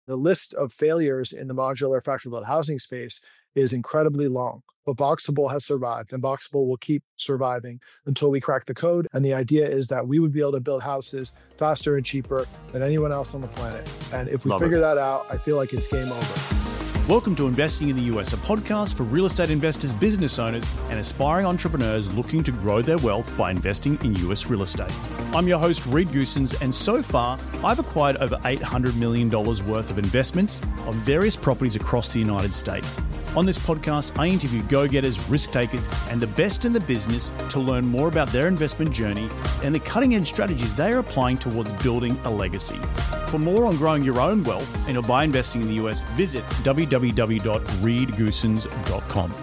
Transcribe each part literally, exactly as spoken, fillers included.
the list of failures in the modular factory built housing space is incredibly long. But Boxable has survived, and Boxable will keep surviving until we crack the code. And the idea is that we would be able to build houses faster and cheaper than anyone else on the planet. And if we Love figure it. that out, I feel like it's game over. Welcome to Investing in the U S, a podcast for real estate investors, business owners, and aspiring entrepreneurs looking to grow their wealth by investing in U S real estate. I'm your host, Reed Goosens, and so far, I've acquired over eight hundred million dollars worth of investments on various properties across the United States. On this podcast, I interview go-getters, risk-takers, and the best in the business to learn more about their investment journey and the cutting-edge strategies they are applying towards building a legacy. For more on growing your own wealth and by investing in the U S, visit w w w dot reed goosens dot com.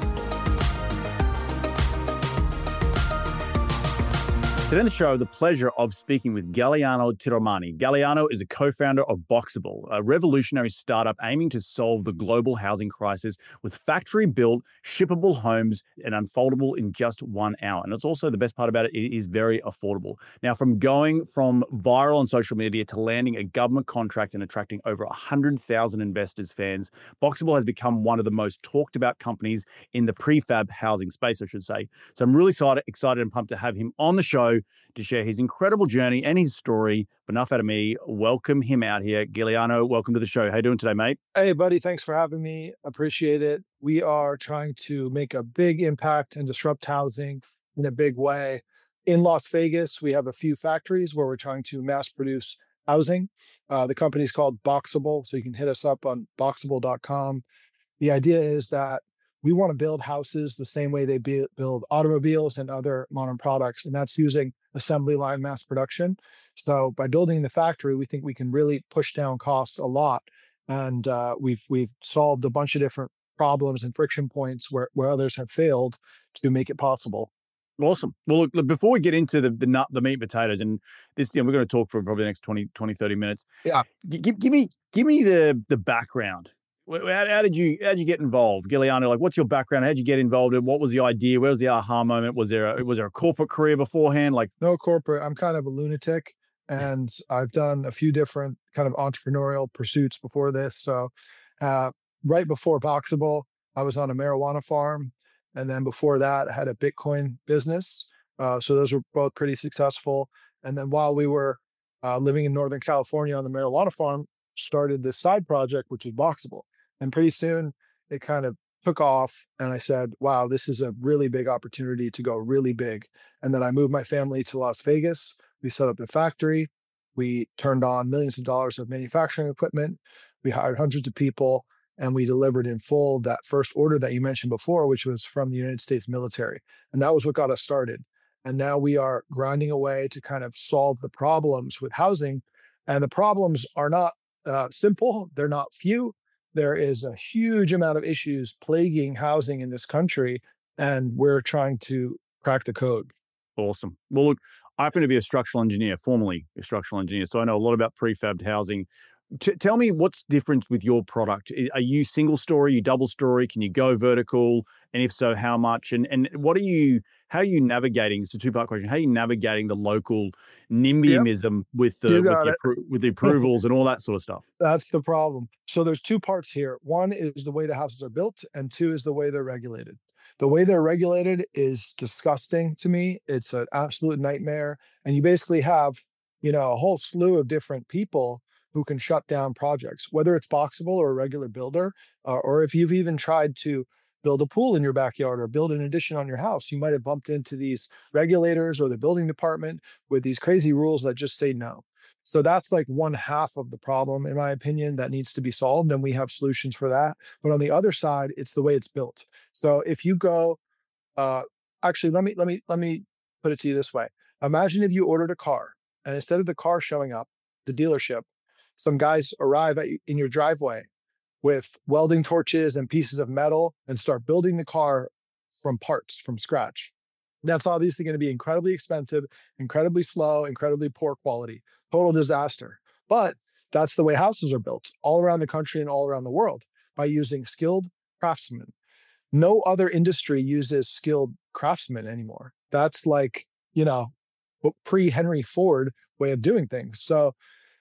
Today on the show, I have the pleasure of speaking with Galliano Tiromani. Galliano is a co-founder of Boxable, a revolutionary startup aiming to solve the global housing crisis with factory-built, shippable homes and unfoldable in just one hour. And it's also, the best part about it, it is very affordable. Now, from going from viral on social media to landing a government contract and attracting over one hundred thousand investors, fans, Boxable has become one of the most talked about companies in the prefab housing space, I should say. So I'm really excited, excited and pumped to have him on the show to share his incredible journey and his story. But enough out of me. Welcome him out here. Galliano, welcome to the show. How you doing today, mate? Hey, buddy. Thanks for having me. Appreciate it. We are trying to make a big impact and disrupt housing in a big way. In Las Vegas, we have a few factories where we're trying to mass produce housing. Uh, the company is called Boxable, so you can hit us up on boxable dot com. The idea is that we want to build houses the same way they be- build automobiles and other modern products, and that's using assembly line mass production. So by building the factory, we think we can really push down costs a lot. And uh, we've we've solved a bunch of different problems and friction points where, where others have failed to make it possible. Awesome. Well, look, look, before we get into the, the nut, the meat and potatoes, and this, you know, we're going to talk for probably the next twenty, twenty, thirty minutes. Yeah. G- give, give me, give me the, the background. How, how did you, how did you get involved? Galliano, like, what's your background? How did you get involved? And what was the idea? Where was the aha moment? Was there a, was there a corporate career beforehand? Like, No corporate. I'm kind of a lunatic, and I've done a few different kind of entrepreneurial pursuits before this. So uh, right before Boxable, I was on a marijuana farm. And then before that, I had a Bitcoin business. Uh, so those were both pretty successful. And then while we were uh, living in Northern California on the marijuana farm, started this side project, which was Boxable. And pretty soon it kind of took off. And I said, wow, this is a really big opportunity to go really big. And then I moved my family to Las Vegas. We set up the factory. We turned on millions of dollars of manufacturing equipment. We hired hundreds of people, and we delivered in full that first order that you mentioned before, which was from the United States military. And that was what got us started. And now we are grinding away to kind of solve the problems with housing. And the problems are not uh, simple. They're not few. There is a huge amount of issues plaguing housing in this country, and we're trying to crack the code. awesome. Well, look, I happen to be a structural engineer, formerly a structural engineer, so I know a lot about prefabbed housing. T- tell me what's different with your product. Are you single story, you double story? Can you go vertical? And if so, how much? And and what are you, how are you navigating, it's a two-part question, how are you navigating the local NIMBYism with the, You with got the, it. appro- with the approvals and all that sort of stuff? That's the problem. So there's two parts here. One is the way the houses are built, and two is the way they're regulated. The way they're regulated is disgusting to me. It's an absolute nightmare. And you basically have, you know, a whole slew of different people who can shut down projects, whether it's Boxable or a regular builder, uh, or if you've even tried to build a pool in your backyard or build an addition on your house, you might have bumped into these regulators or the building department with these crazy rules that just say no. So that's like one half of the problem, in my opinion, that needs to be solved, and we have solutions for that. But on the other side, it's the way it's built. So if you go, uh, actually, let me let me let me put it to you this way: imagine if you ordered a car, and instead of the car showing up, the dealership, some guys arrive at, in your driveway with welding torches and pieces of metal and start building the car from parts, from scratch. That's obviously going to be incredibly expensive, incredibly slow, incredibly poor quality, total disaster. But that's the way houses are built all around the country and all around the world, by using skilled craftsmen. No other industry uses skilled craftsmen anymore. That's like, you know, pre-Henry Ford way of doing things. So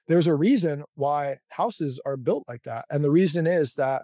there's a reason why houses are built like that. And the reason is that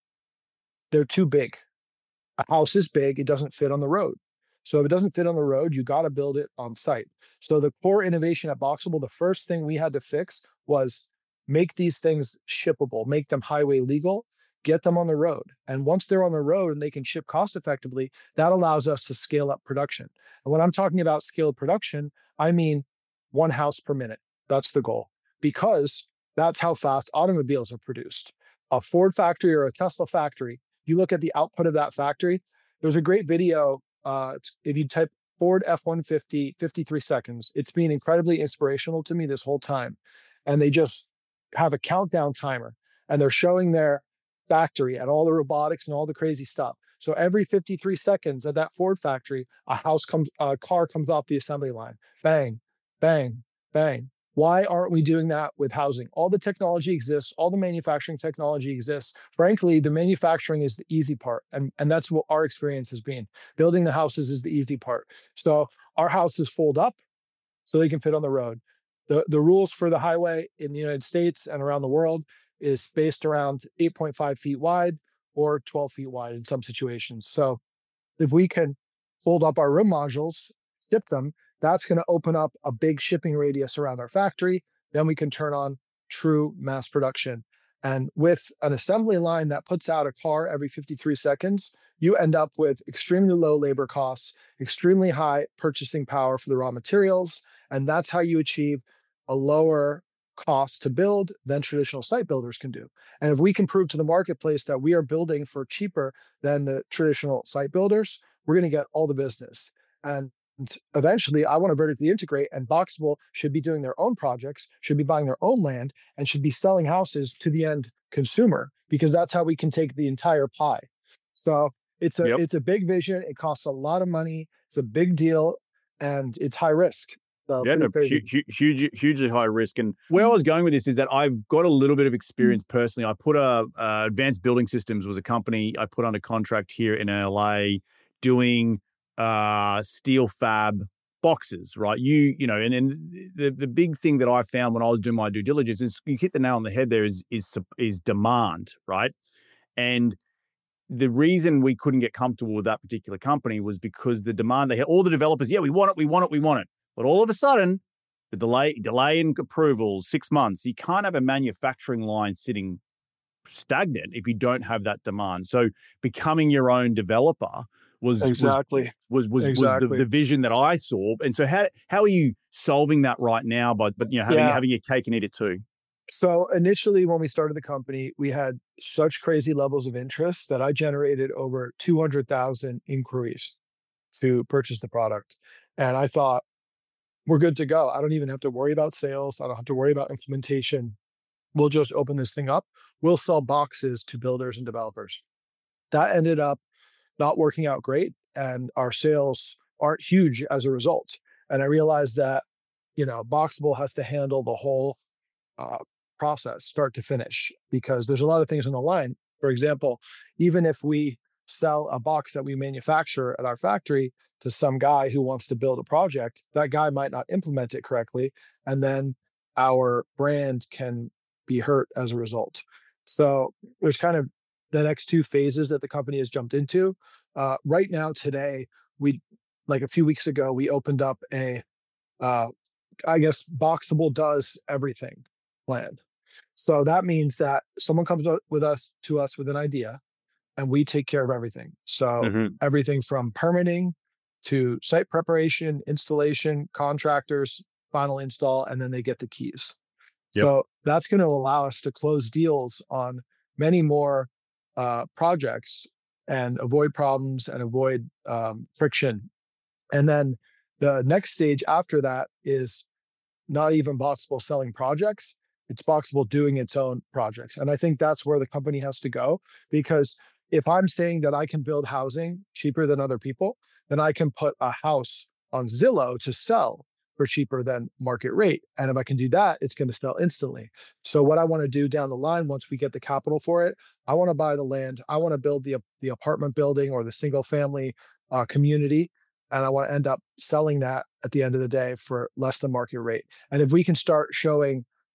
they're too big. A house is big, it doesn't fit on the road. So if it doesn't fit on the road, you got to build it on site. So the core innovation at Boxable, the first thing we had to fix was make these things shippable, make them highway legal, get them on the road. And once they're on the road and they can ship cost effectively, that allows us to scale up production. And when I'm talking about scaled production, I mean one house per minute. That's the goal, because that's how fast automobiles are produced. A Ford factory or a Tesla factory, you look at the output of that factory. There's a great video. Uh, if you type Ford F one fifty, fifty-three seconds, it's been incredibly inspirational to me this whole time. And they just have a countdown timer and they're showing their factory and all the robotics and all the crazy stuff. So every fifty-three seconds at that Ford factory, a house comes, a car comes off the assembly line. Bang, bang, bang. Why aren't we doing that with housing? All the technology exists, all the manufacturing technology exists. Frankly, the manufacturing is the easy part. And, and that's what our experience has been. Building the houses is the easy part. So our houses fold up so they can fit on the road. The, the rules for the highway in the United States and around the world is based around eight point five feet wide or twelve feet wide in some situations. So if we can fold up our room modules, ship them, that's going to open up a big shipping radius around our factory. Then we can turn on true mass production. And with an assembly line that puts out a car every fifty-three seconds, you end up with extremely low labor costs, extremely high purchasing power for the raw materials. And that's how you achieve a lower cost to build than traditional site builders can do. And if we can prove to the marketplace that we are building for cheaper than the traditional site builders, we're going to get all the business. And eventually, I want to vertically integrate, and Boxable should be doing their own projects, should be buying their own land, and should be selling houses to the end consumer, because that's how we can take the entire pie. So it's a Yep. it's a big vision. It costs a lot of money. It's a big deal, and it's high risk. So Yeah, no, pretty hu- crazy. hu- huge, hugely high risk. And where I was going with this is that I've got a little bit of experience personally. I put a uh, Advanced Building Systems was a company I put under contract here in L A doing uh, steel fab boxes, right? You, you know, and and the the big thing that I found when I was doing my due diligence is you hit the nail on the head. There is is sup- is demand, right? And the reason we couldn't get comfortable with that particular company was because the demand, they had all the developers, yeah, we want it, we want it, we want it. But all of a sudden, the delay, delay in approvals, six months, you can't have a manufacturing line sitting stagnant if you don't have that demand. So becoming your own developer was Exactly. was was was, was the, Exactly. the vision that I saw. And so how how are you solving that right now? But but you know having Yeah. having your cake and eat it too. So initially, when we started the company, we had such crazy levels of interest that I generated over two hundred thousand inquiries to purchase the product. And I thought, we're good to go. I don't even have to worry about sales. I don't have to worry about implementation. We'll just open this thing up. We'll sell boxes to builders and developers. That ended up not working out great, and our sales aren't huge as a result. And I realized that, you know, Boxable has to handle the whole uh, process, start to finish, because there's a lot of things on the line. For example, even if we sell a box that we manufacture at our factory to some guy who wants to build a project, that guy might not implement it correctly, and then our brand can be hurt as a result. So there's kind of the next two phases that the company has jumped into. Uh, right now, today, we like a few weeks ago, we opened up a, uh, I guess, Boxable does everything plan. So that means that someone comes up with us to us with an idea, and we take care of everything. So Mm-hmm. everything from permitting to site preparation, installation, contractors, final install, and then they get the keys. Yep. So that's going to allow us to close deals on many more uh, projects and avoid problems and avoid um, friction. And then the next stage after that is not even Boxable selling projects. It's Boxable doing its own projects. And I think that's where the company has to go, because if I'm saying that I can build housing cheaper than other people, then I can put a house on Zillow to sell for cheaper than market rate. And if I can do that, it's going to sell instantly. So what I want to do down the line, once we get the capital for it, I want to buy the land. I want to build the, the apartment building or the single family uh, community. And I want to end up selling that at the end of the day for less than market rate. And if we can start showing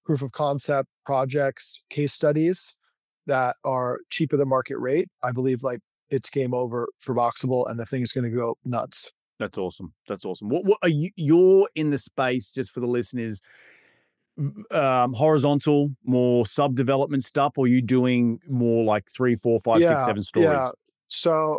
proof of concept projects, case studies that are cheaper than market rate, I believe like it's game over for Boxable and the thing is going to go nuts. That's awesome. That's awesome. What, what are you, you're in the space, just for the listeners, um, horizontal, more sub-development stuff, or are you doing more like three, four, five, six, Yeah, seven stories? yeah. So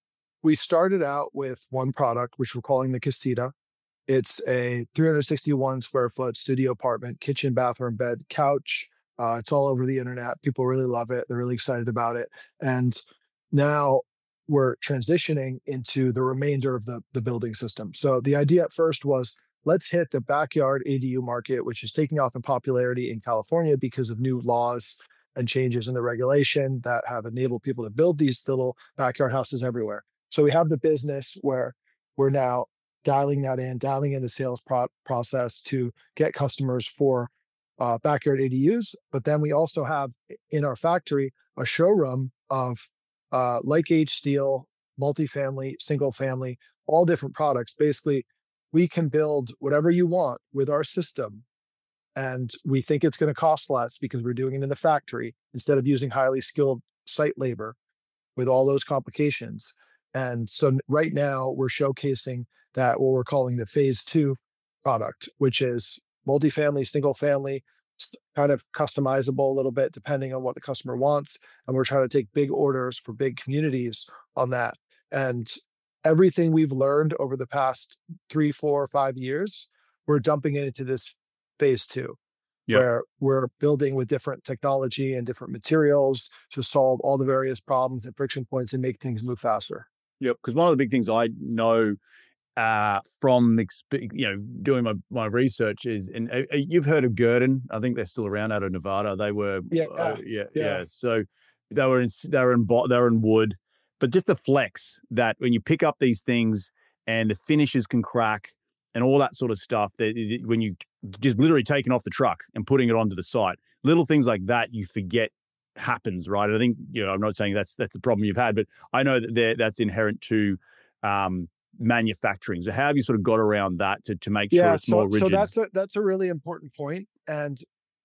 we started out with one product, which we're calling the Casita. It's a three hundred sixty-one square foot studio apartment, kitchen, bathroom, bed, couch. Uh, it's all over the internet. People really love it. They're really excited about it. And now we're transitioning into the remainder of the, the building system. So the idea at first was, let's hit the backyard A D U market, which is taking off in popularity in California because of new laws and changes in the regulation that have enabled people to build these little backyard houses everywhere. So we have the business where we're now dialing that in, dialing in the sales pro- process to get customers for uh, backyard A D Us. But then we also have in our factory a showroom of uh, like age steel, multifamily, single family, all different products. Basically, we can build whatever you want with our system. And we think it's going to cost less because we're doing it in the factory instead of using highly skilled site labor with all those complications. And so right now we're showcasing that what we're calling the phase two product, which is multifamily, single family, kind of customizable a little bit depending on what the customer wants. And we're trying to take big orders for big communities on that. And everything we've learned over the past three, four, five years, we're dumping it into this phase two. Yep. Where we're building with different technology and different materials to solve all the various problems and friction points and make things move faster. Yep. Because one of the big things I know uh, from exp- you know doing my, my research is, and uh, you've heard of Gurdon. I think they're still around out of Nevada. They were, yeah, uh, yeah, yeah, yeah. So they were in they were in they were in wood, but just the flex that when you pick up these things and the finishes can crack and all that sort of stuff, that when you just literally taking off the truck and putting it onto the site, little things like that you forget happens, right? I think, you know, I'm not saying that's that's a problem you've had, but I know that that's inherent to um, manufacturing. So how have you sort of got around that to to make yeah, sure it's so, more rigid? So that's a that's a really important point. And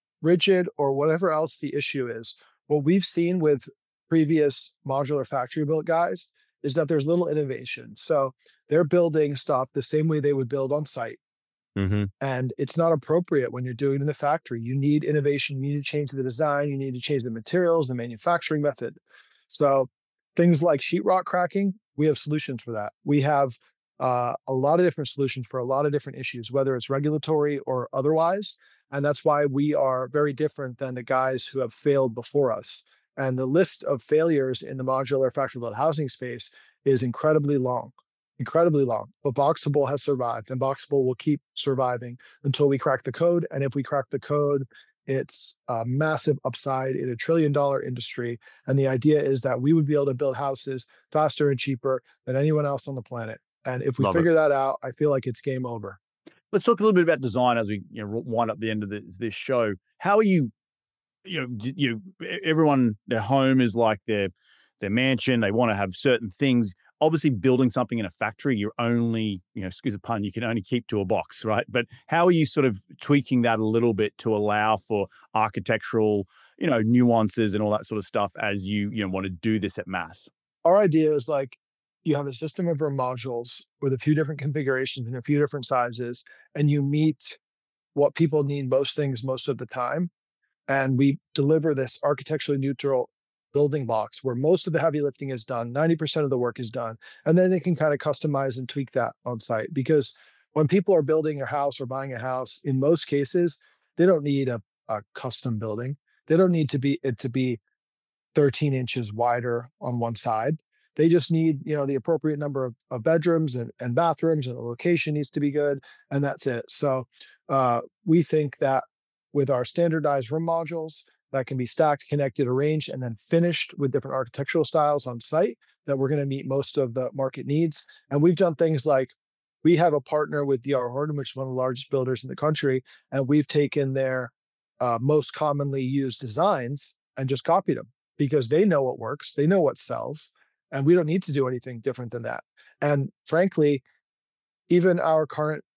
rigid or whatever else the issue is, what we've seen with previous modular factory built guys is that there's little innovation. So they're building stuff the same way they would build on site. Mm-hmm. And it's not appropriate when you're doing it in the factory. You need innovation. You need to change the design. You need to change the materials, the manufacturing method. So things like sheetrock cracking, we have solutions for that. We have uh, a lot of different solutions for a lot of different issues, whether it's regulatory or otherwise. And that's why we are very different than the guys who have failed before us. And the list of failures in the modular factory built housing space is incredibly long. incredibly long, but Boxable has survived and Boxable will keep surviving until we crack the code. And if we crack the code, it's a massive upside in a trillion dollar industry. And the idea is that we would be able to build houses faster and cheaper than anyone else on the planet. And if we Love figure it. that out, I feel like it's game over. Let's talk a little bit about design as we, you know, wind up the end of this, this show. How are you, you know, you everyone, their home is like their, their mansion. They want to have certain things. Obviously, building something in a factory, you're only, you know, excuse the pun, you can only keep to a box, right? But how are you sort of tweaking that a little bit to allow for architectural, you know, nuances and all that sort of stuff as you, you know, want to do this at mass? Our idea is like you have a system of modules with a few different configurations and a few different sizes, and you meet what people need most things most of the time. And we deliver this architecturally neutral building blocks where most of the heavy lifting is done, ninety percent of the work is done. And then they can kind of customize and tweak that on site. Because when people are building a house or buying a house, in most cases, they don't need a, a custom building. They don't need to be it to be thirteen inches wider on one side. They just need, you know, the appropriate number of, of bedrooms and, and bathrooms, and the location needs to be good. And that's it. So uh, we think that with our standardized room modules, that can be stacked, connected, arranged, and then finished with different architectural styles on site, that we're going to meet most of the market needs. And we've done things like we have a partner with D R Horton, which is one of the largest builders in the country, and we've taken their uh, most commonly used designs and just copied them because they know what works, they know what sells, and we don't need to do anything different than that. And frankly, even our current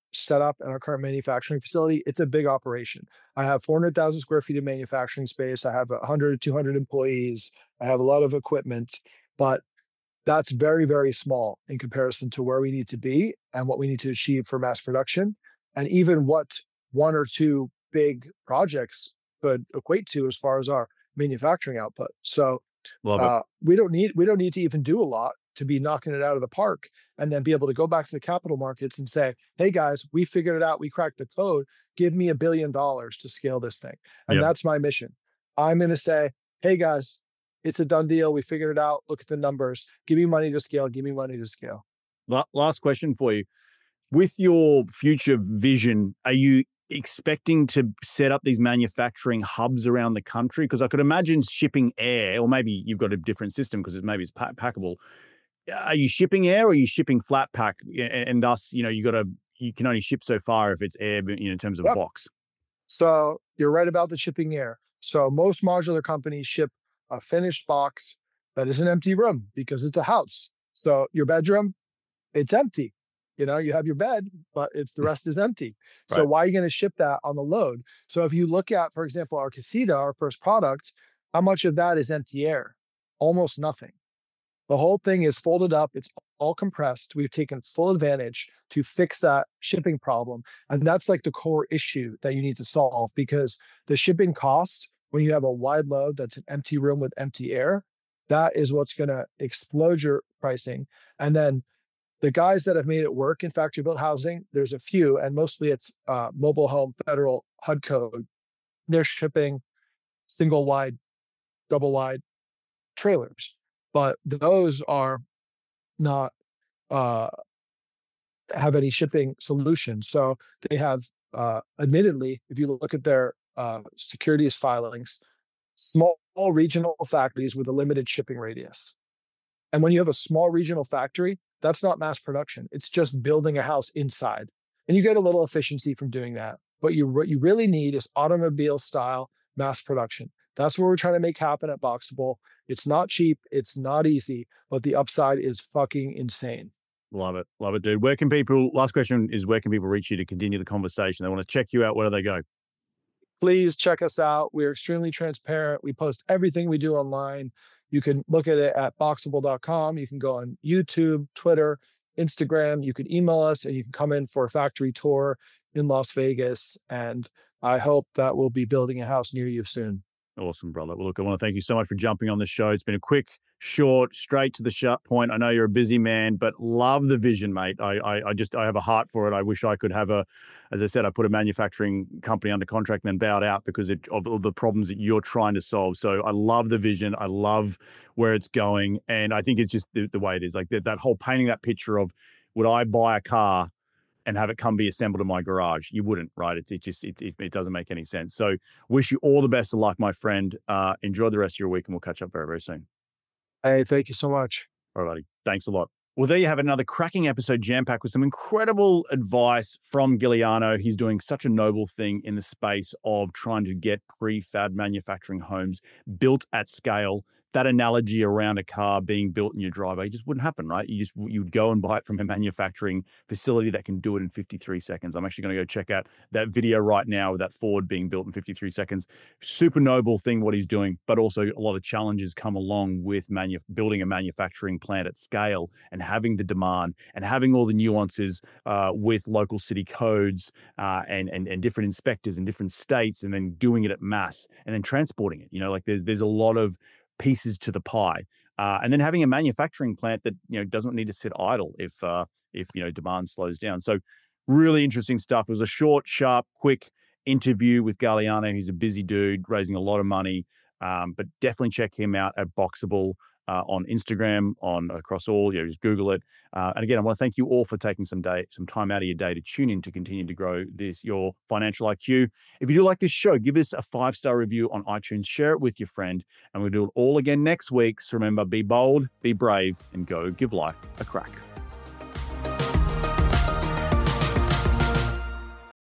setup and our current manufacturing facility, it's a big operation. I have four hundred thousand square feet of manufacturing space. I have one hundred to two hundred employees. I have a lot of equipment, but that's very, very small in comparison to where we need to be and what we need to achieve for mass production, and even what one or two big projects could equate to as far as our manufacturing output. So Love it. uh, we don't need we don't need to even do a lot to be knocking it out of the park, and then be able to go back to the capital markets and say, "Hey guys, we figured it out. We cracked the code. Give me a billion dollars to scale this thing." And Yep. that's my mission. I'm going to say, "Hey guys, it's a done deal. We figured it out. Look at the numbers. Give me money to scale. Give me money to scale." La- Last question for you. With your future vision, are you expecting to set up these manufacturing hubs around the country? Because I could imagine shipping air, or maybe you've got a different system because it maybe it's pa- packable. Are you shipping air, or are you shipping flat pack? And, and thus, you know, you got to you can only ship so far if it's air, you know, in terms of Yep. box. So you're right about the shipping air. So most modular companies ship a finished box that is an empty room because it's a house. So your bedroom, it's empty. You know, you have your bed, but it's the rest is empty. So Right. why are you going to ship that on the load? So if you look at, for example, our Casita, our first product, how much of that is empty air? Almost nothing. The whole thing is folded up. It's all compressed. We've taken full advantage to fix that shipping problem. And that's like the core issue that you need to solve, because the shipping cost, when you have a wide load that's an empty room with empty air, that is what's going to explode your pricing. And then the guys that have made it work in factory built housing, there's a few, and mostly it's uh, mobile home federal H U D code. They're shipping single wide, double wide trailers, but those are not uh, have any shipping solution. So they have, uh, admittedly, if you look at their uh, securities filings, small regional factories with a limited shipping radius. And when you have a small regional factory, that's not mass production. It's just building a house inside. And you get a little efficiency from doing that. But you, what you really need is automobile style mass production. That's what we're trying to make happen at Boxable. It's not cheap. It's not easy, but the upside is fucking insane. Love it. Love it, dude. Where can people, last question is, where can people reach you to continue the conversation? They want to check you out. Where do they go? Please check us out. We're extremely transparent. We post everything we do online. You can look at it at boxable dot com. You can go on YouTube, Twitter, Instagram. You can email us, and you can come in for a factory tour in Las Vegas. And I hope that we'll be building a house near you soon. Awesome, brother. Well, look, I want to thank you so much for jumping on the show. It's been a quick, short, straight to the sharp point. I know you're a busy man, but love the vision, mate. I, I, I just, I have a heart for it. I wish I could have a, as I said, I put a manufacturing company under contract and then bowed out because it, of, of the problems that you're trying to solve. So I love the vision. I love where it's going. And I think it's just the, the way it is. Like that, that whole painting that picture of, would I buy a car and have it come be assembled in my garage? You wouldn't, right? It, it just, it, it, it doesn't make any sense. So wish you all the best of luck, my friend. Uh, enjoy the rest of your week, and we'll catch up very, very soon. Hey, thank you so much. All righty. Thanks a lot. Well, there you have it, another cracking episode jam-packed with some incredible advice from Giuliano. He's doing such a noble thing in the space of trying to get prefab manufacturing homes built at scale. That analogy around a car being built in your driveway just wouldn't happen, right? You just, you'd go and buy it from a manufacturing facility that can do it in fifty-three seconds. I'm actually going to go check out that video right now with that Ford being built in fifty-three seconds. Super noble thing what he's doing, but also a lot of challenges come along with manu- building a manufacturing plant at scale and having the demand and having all the nuances uh, with local city codes uh, and, and, and different inspectors in different states, and then doing it at mass and then transporting it. You know, like there's, there's a lot of pieces to the pie, uh, and then having a manufacturing plant that, you know, doesn't need to sit idle if uh, if you know demand slows down. So really interesting stuff. It was a short, sharp, quick interview with Giuliano. He's a busy dude raising a lot of money, um, but definitely check him out at Boxable uh, on Instagram, on across all. You know, just Google it. Uh, and again, I want to thank you all for taking some day, some time out of your day to tune in to continue to grow this your financial I Q. If you do like this show, give us a five star review on iTunes. Share it with your friend, and we'll do it all again next week. So remember, be bold, be brave, and go give life a crack.